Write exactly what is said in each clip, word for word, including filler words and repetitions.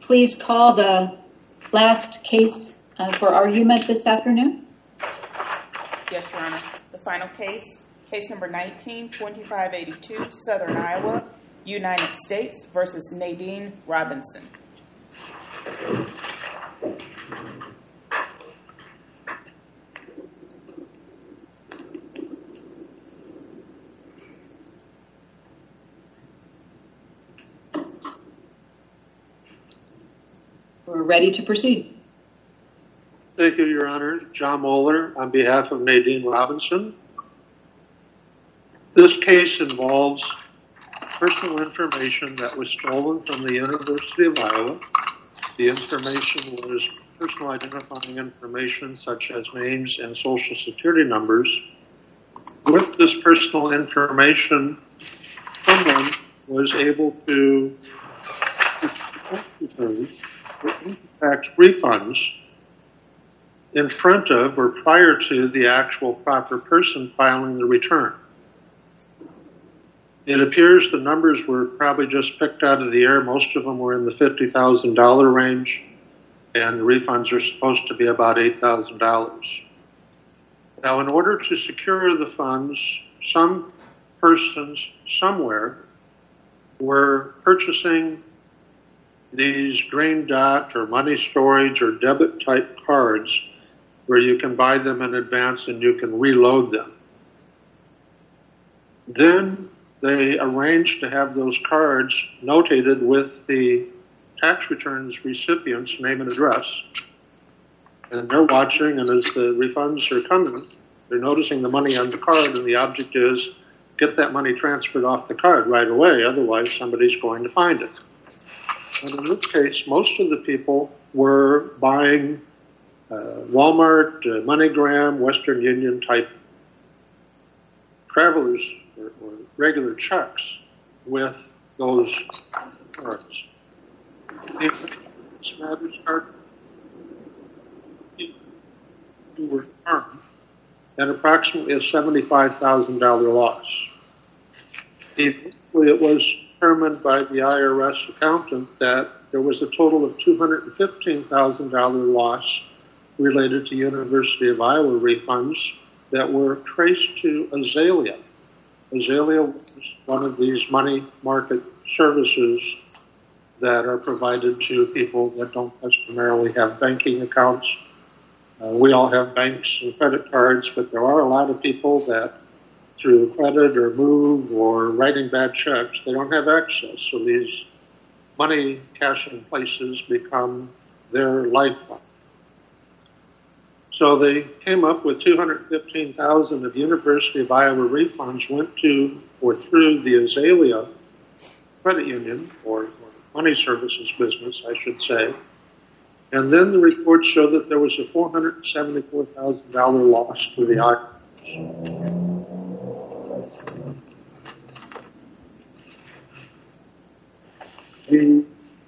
please call the last case uh, for argument this afternoon? Yes, Your Honor. The final case, case number nineteen twenty-five eighty-two, Southern Iowa, United States versus Nadine Robinson. We're ready to proceed. Thank you, Your Honor. John Moeller on behalf of Nadine Robinson. This case involves personal information that was stolen from the University of Iowa. The information was personal identifying information such as names and social security numbers. With this personal information, someone was able to tax refunds in front of or prior to the actual proper person filing the return. It appears the numbers were probably just picked out of the air. Most of them were in the fifty thousand dollars range, and the refunds are supposed to be about eight thousand dollars. Now, in order to secure the funds, some persons somewhere were purchasing these green dot or money storage or debit type cards where you can buy them in advance and you can reload them. Then they arranged to have those cards notated with the tax returns recipient's name and address. And they're watching, and as the refunds are coming, they're noticing the money on the card, and the object is get that money transferred off the card right away, otherwise somebody's going to find it. And in this case, most of the people were buying uh, Walmart, uh, MoneyGram, Western Union type travelers or, or regular checks with those cards. This matters are who were harmed at approximately a seventy-five thousand dollars loss. It was determined by the I R S accountant that there was a total of two hundred fifteen thousand dollars loss related to University of Iowa refunds that were traced to Azalea. Azalea was one of these money market services that are provided to people that don't customarily have banking accounts. Uh, we all have banks and credit cards, but there are a lot of people that through credit or move or writing bad checks, they don't have access. So these money cashing places become their lifeline. So they came up with two hundred fifteen thousand dollars of University of Iowa refunds went to or through the Azalea credit union or, or money services business, I should say. And then the reports show that there was a four hundred seventy-four thousand dollars loss to the I R S. The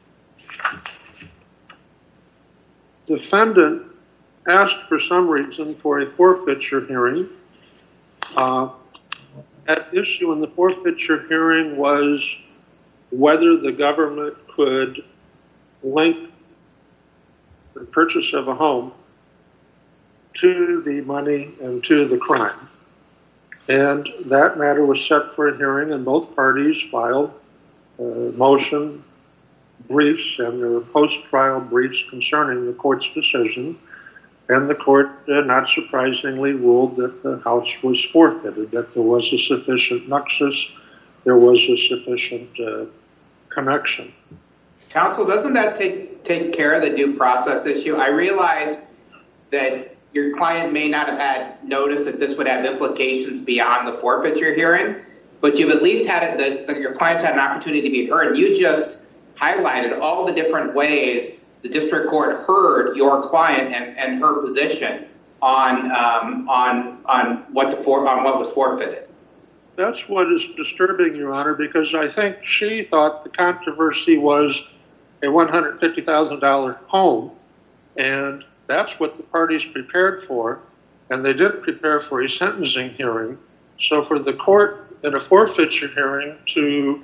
defendant asked for some reason for a forfeiture hearing. Uh, at issue in the forfeiture hearing was whether the government could link the purchase of a home to the money and to the crime. And that matter was set for a hearing, and both parties filed uh, motion briefs and there were post-trial briefs concerning the court's decision. And the court, uh, not surprisingly, ruled that the house was forfeited, that there was a sufficient nexus, there was a sufficient uh, connection. Counsel, doesn't that take take care of the due process issue? I realize that your client may not have had notice that this would have implications beyond the forfeiture hearing, but you've at least had it, that your client's had an opportunity to be heard. You just highlighted all the different ways the district court heard your client and, and her position on um, on on what the for, on what was forfeited. That's what is disturbing, Your Honor, because I think she thought the controversy was a one hundred fifty thousand dollars home, and that's what the parties prepared for, and they didn't prepare for a sentencing hearing. So for the court in a forfeiture hearing to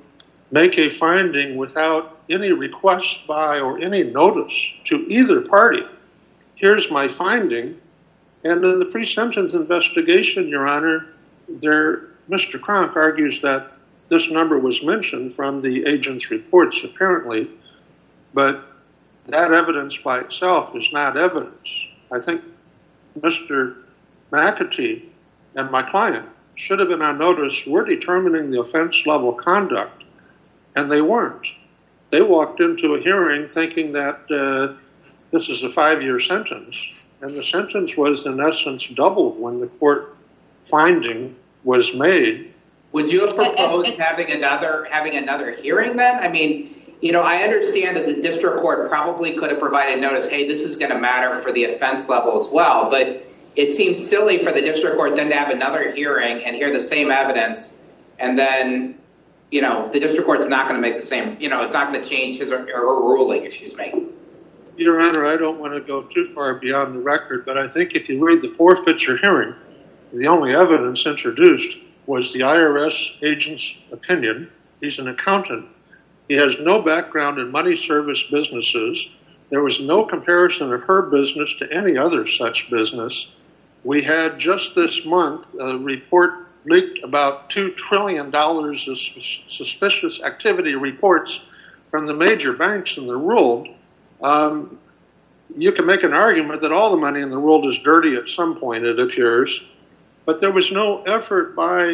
make a finding without any request by or any notice to either party. Here's my finding. And in the pre-sentence investigation, Your Honor, there, Mister Kronk argues that this number was mentioned from the agent's reports, apparently, but that evidence by itself is not evidence. I think Mister McAtee and my client should have been on notice. We're determining the offense level conduct, and they weren't. They walked into a hearing thinking that uh, this is a five-year sentence, and the sentence was in essence doubled when the court finding was made. Would you have proposed having another having another hearing then? I mean, you know, I understand that the district court probably could have provided notice, hey, this is going to matter for the offense level as well, but it seems silly for the district court then to have another hearing and hear the same evidence, and then, you know, the district court's not going to make the same, you know, it's not going to change his or her ruling, excuse me. Your Honor, I don't want to go too far beyond the record, but I think if you read the forfeiture hearing, the only evidence introduced was the I R S agent's opinion. He's an accountant. He has no background in money service businesses. There was no comparison of her business to any other such business. We had just this month a report leaked about two trillion dollars of suspicious activity reports from the major banks in the world. Um, you can make an argument that all the money in the world is dirty at some point, it appears, but there was no effort by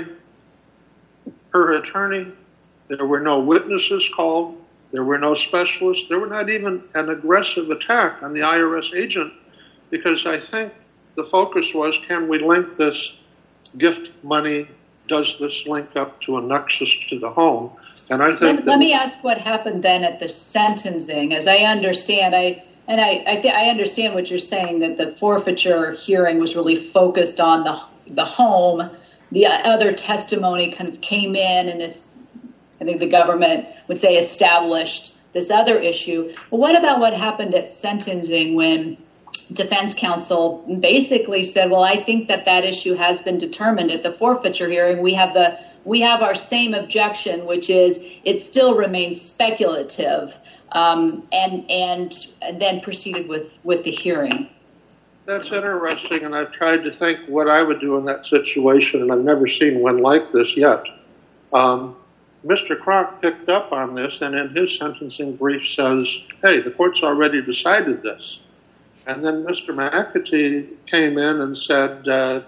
her attorney. There were no witnesses called. There were no specialists. There were not even an aggressive attack on the I R S agent, because I think the focus was, can we link this gift money? Does this link up to a nexus to the home? And I think let, that, let me ask what happened then at the sentencing. As I understand, I and I I, th- I understand what you're saying, that the forfeiture hearing was really focused on the the home. The other testimony kind of came in, and it's, I think the government would say, established this other issue. But what about what happened at sentencing when defense counsel basically said, well, I think that that issue has been determined at the forfeiture hearing. We have the we have our same objection, which is it still remains speculative, um, and and then proceeded with, with the hearing. That's interesting, and I've tried to think what I would do in that situation, and I've never seen one like this yet. Um, Mister Kronk picked up on this, and in his sentencing brief says, hey, the court's already decided this. And then Mister McAtee came in and said, uh,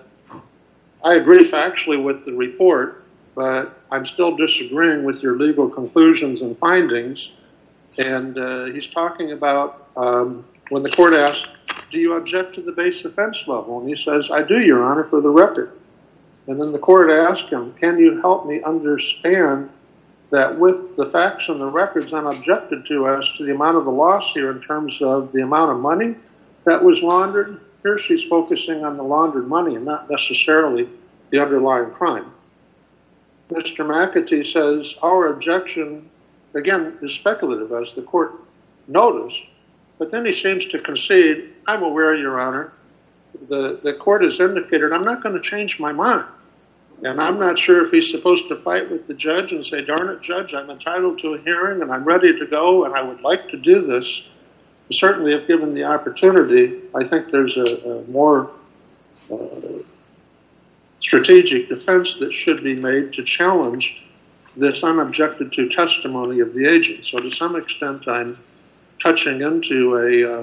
I agree factually with the report, but I'm still disagreeing with your legal conclusions and findings. And uh, he's talking about um, when the court asked, do you object to the base offense level? And he says, I do, Your Honor, for the record. And then the court asked him, can you help me understand that with the facts and the records unobjected to as to the amount of the loss here in terms of the amount of money that was laundered? Here she's focusing on the laundered money and not necessarily the underlying crime. Mister McAtee says our objection, again, is speculative, as the court noticed, but then he seems to concede, I'm aware, Your Honor, the, the court has indicated I'm not going to change my mind. And I'm not sure if he's supposed to fight with the judge and say, darn it, Judge, I'm entitled to a hearing and I'm ready to go and I would like to do this. Certainly, if given the opportunity, I think there's a, a more uh, strategic defense that should be made to challenge this unobjected to testimony of the agent. So to some extent, I'm touching into a uh,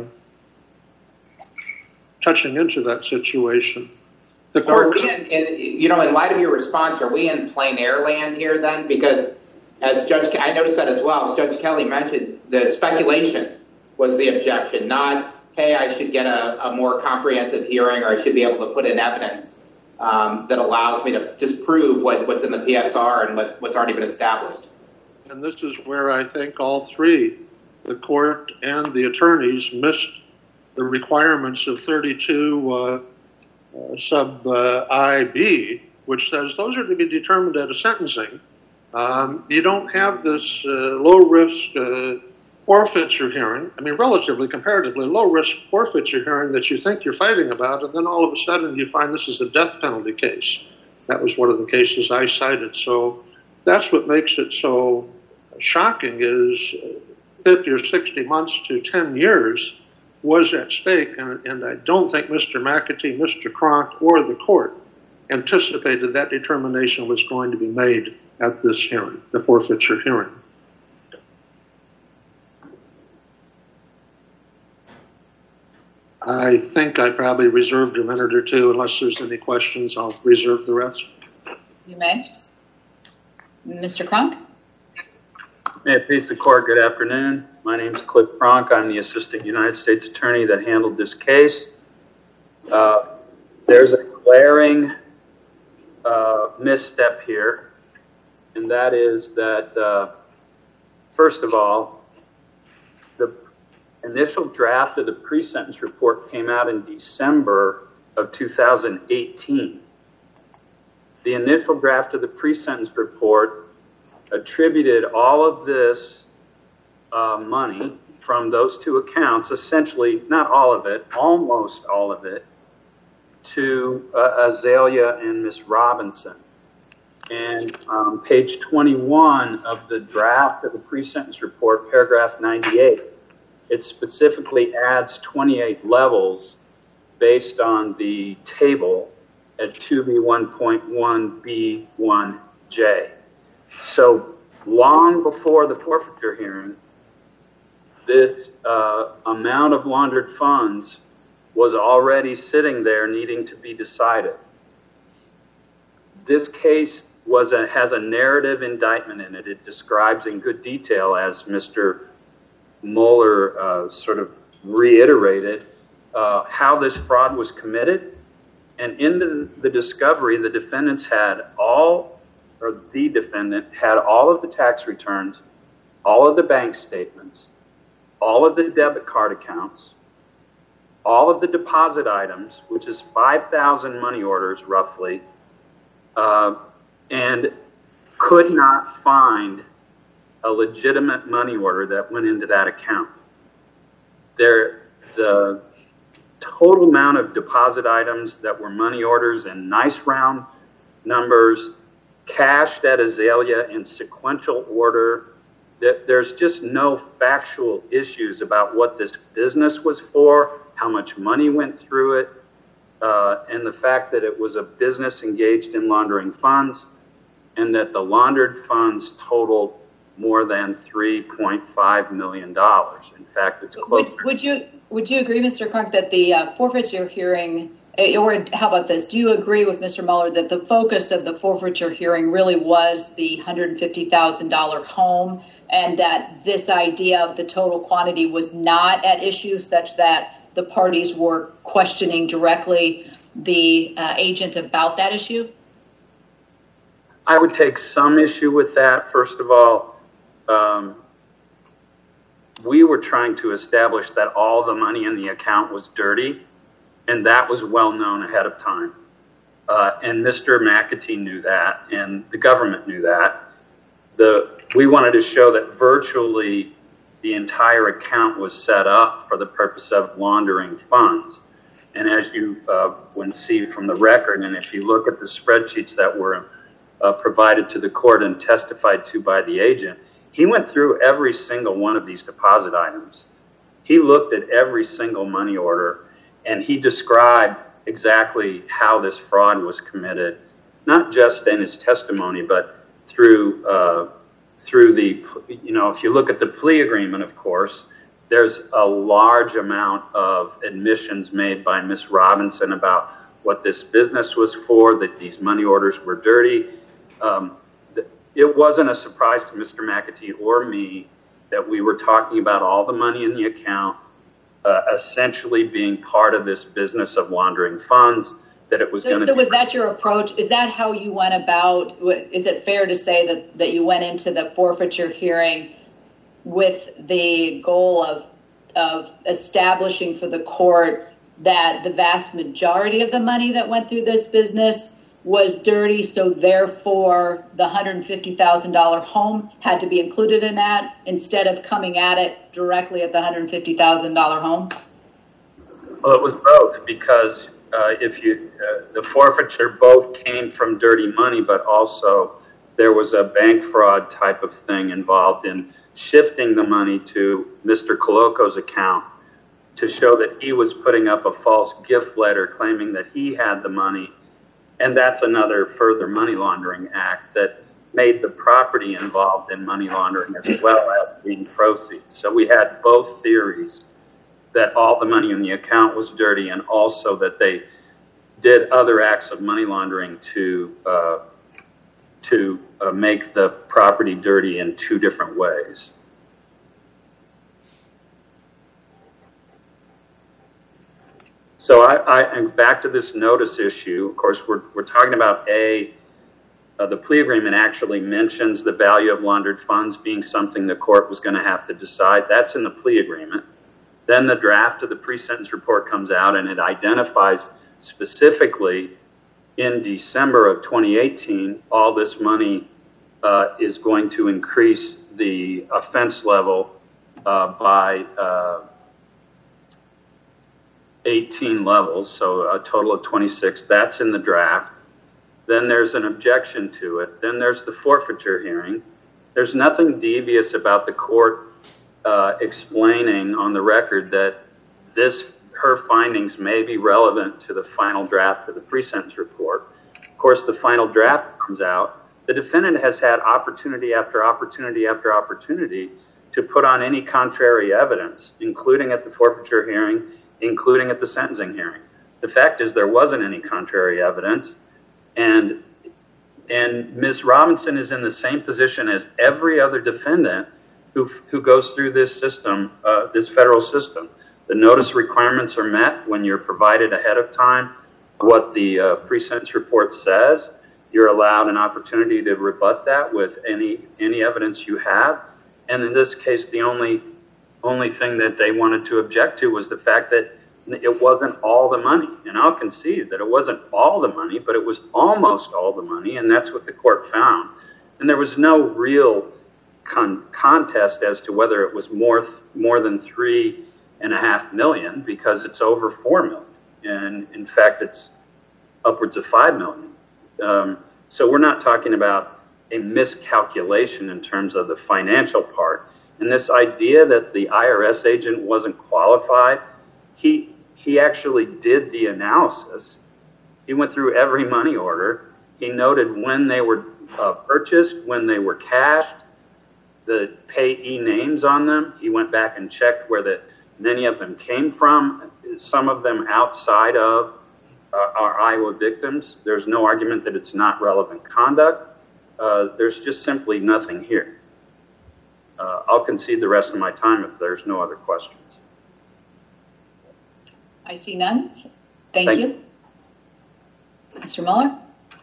touching into that situation. The so are court, we in, in, you know, in light of your response, are we in plain air land here then? Because as Judge, I noticed that as well, as Judge Kelly mentioned, the speculation was the objection, not, hey, I should get a, a more comprehensive hearing or I should be able to put in evidence um, that allows me to disprove what, what's in the P S R and what, what's already been established. And this is where I think all three, the court and the attorneys, missed the requirements of thirty-two uh, uh, sub uh, I B, which says those are to be determined at a sentencing. Um, you don't have this uh, low-risk uh, forfeiture hearing, I mean, relatively, comparatively low-risk forfeiture hearing that you think you're fighting about, and then all of a sudden you find this is a death penalty case. That was one of the cases I cited. So that's what makes it so shocking is fifty or sixty months to ten years was at stake, and, and I don't think Mister McAtee, Mister Cronk, or the court anticipated that determination was going to be made at this hearing, the forfeiture hearing. I think I probably reserved a minute or two. Unless there's any questions, I'll reserve the rest. You may. Mister Cronk? May it please the court, good afternoon. My name is Cliff Cronk. I'm the Assistant United States Attorney that handled this case. Uh, there's a glaring uh, misstep here, and that is that, uh, first of all, the initial draft of the pre-sentence report came out in December of two thousand eighteen. The initial draft of the pre-sentence report attributed all of this uh, money from those two accounts, essentially, not all of it, almost all of it, to uh, Azalea and Miss Robinson. And um, page twenty-one of the draft of the pre-sentence report, paragraph ninety-eight, it specifically adds twenty-eight levels based on the table at two B one point one B one J. So long before the forfeiture hearing, this uh, amount of laundered funds was already sitting there needing to be decided. This case was a, has a narrative indictment in it. It describes in good detail, as Mister Mueller uh, sort of reiterated, uh, how this fraud was committed. And in the, the discovery, the defendants had all, or the defendant had all of the tax returns, all of the bank statements, all of the debit card accounts, all of the deposit items, which is five thousand money orders roughly, uh, and could not find a legitimate money order that went into that account. There, the total amount of deposit items that were money orders in nice round numbers, cashed at Azalea in sequential order, that there's just no factual issues about what this business was for, how much money went through it, uh, and the fact that it was a business engaged in laundering funds, and that the laundered funds totaled more than three point five million dollars. In fact, it's close. Would, would you would you agree, Mister Cronk, that the uh, forfeiture hearing, or how about this? Do you agree with Mister Mueller that the focus of the forfeiture hearing really was the one hundred fifty thousand dollars home, and that this idea of the total quantity was not at issue, such that the parties were questioning directly the uh, agent about that issue? I would take some issue with that. First of all, um, we were trying to establish that all the money in the account was dirty, and that was well known ahead of time. Uh, and Mister McAtee knew that, and the government knew that. The we wanted to show that virtually the entire account was set up for the purpose of laundering funds. And as you uh, would see from the record, and if you look at the spreadsheets that were uh, provided to the court and testified to by the agent, he went through every single one of these deposit items. He looked at every single money order, and he described exactly how this fraud was committed, not just in his testimony, but through uh, through the, you know, if you look at the plea agreement, of course, there's a large amount of admissions made by Miss Robinson about what this business was for, that these money orders were dirty. Um, it wasn't a surprise to Mister McAtee or me that we were talking about all the money in the account uh, essentially being part of this business of laundering funds, that it was so, going to so be- was that your approach? Is that how you went about? Is it fair to say that, that you went into the forfeiture hearing with the goal of of establishing for the court that the vast majority of the money that went through this business was dirty, so therefore the one hundred fifty thousand dollars home had to be included in that, instead of coming at it directly at the one hundred fifty thousand dollars home? Well, it was both, because uh, if you uh, the forfeiture both came from dirty money, but also there was a bank fraud type of thing involved in shifting the money to Mister Coloco's account to show that he was putting up a false gift letter claiming that he had the money. And that's another further money laundering act that made the property involved in money laundering as well as being proceeds. So we had both theories, that all the money in the account was dirty and also that they did other acts of money laundering to uh, to uh, make the property dirty in two different ways. So I, I and back to this notice issue. Of course, we're we're talking about a uh, the plea agreement actually mentions the value of laundered funds being something the court was going to have to decide. That's in the plea agreement. Then the draft of the pre-sentence report comes out and it identifies specifically in December of twenty eighteen, all this money uh, is going to increase the offense level uh, by uh, eighteen levels, so a total of twenty-six. That's in the draft. Then there's an objection to it. Then there's the forfeiture hearing. There's nothing devious about the court uh, explaining on the record that this her findings may be relevant to the final draft of the pre-sentence report. Of course, the final draft comes out. The defendant has had opportunity after opportunity after opportunity to put on any contrary evidence, including at the forfeiture hearing, including at the sentencing hearing. The fact is there wasn't any contrary evidence, and and Miz Robinson is in the same position as every other defendant who who goes through this system, uh, this federal system. The notice requirements are met when you're provided ahead of time what the uh, pre-sentence report says. You're allowed an opportunity to rebut that with any any evidence you have. And in this case, the only only thing that they wanted to object to was the fact that it wasn't all the money. And I'll concede that it wasn't all the money, but it was almost all the money, and that's what the court found. And there was no real con- contest as to whether it was more th- more than three and a half million, because it's over four million. And in fact, it's upwards of five million. Um, so we're not talking about a miscalculation in terms of the financial part. And this idea that the I R S agent wasn't qualified, he he actually did the analysis. He went through every money order. He noted when they were uh, purchased, when they were cashed, the payee names on them. He went back and checked where the many of them came from, some of them outside of uh, our Iowa victims. There's no argument that it's not relevant conduct. Uh, there's just simply nothing here. Uh, I'll concede the rest of my time if there's no other questions. I see none. Thank, Thank you. you. Mister Mueller?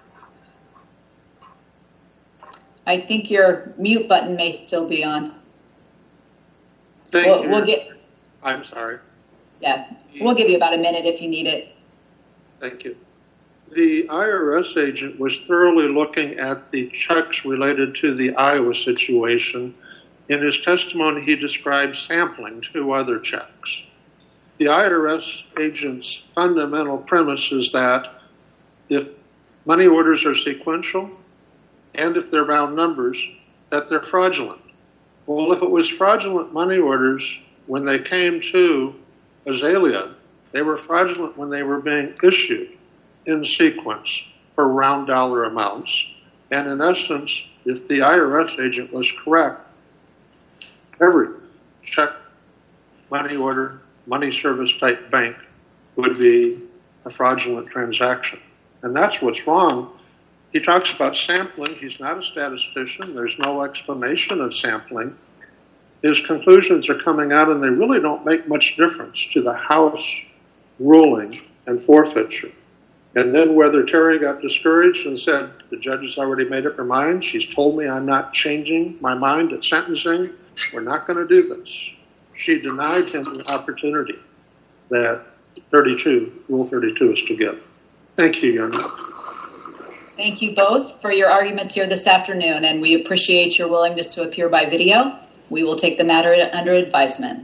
I think your mute button may still be on. Thank we'll, you. We'll get, I'm sorry. yeah, we'll give you about a minute if you need it. Thank you. The I R S agent was thoroughly looking at the checks related to the Iowa situation. In his testimony, he described sampling two other checks. The I R S agent's fundamental premise is that if money orders are sequential and if they're round numbers, that they're fraudulent. Well, if it was fraudulent money orders when they came to Azalea, they were fraudulent when they were being issued in sequence for round dollar amounts. And in essence, if the I R S agent was correct, every check, money order, money service type bank would be a fraudulent transaction. And that's what's wrong. He talks about sampling. He's not a statistician. There's no explanation of sampling. His conclusions are coming out, and they really don't make much difference to the House ruling and forfeiture. And then whether Terry got discouraged and said, the judge has already made up her mind, she's told me I'm not changing my mind at sentencing, we're not going to do this. She denied him the opportunity that thirty-two, Rule thirty-two is to give. Thank you, Your Honor. Thank you both for your arguments here this afternoon, and we appreciate your willingness to appear by video. We will take the matter under advisement.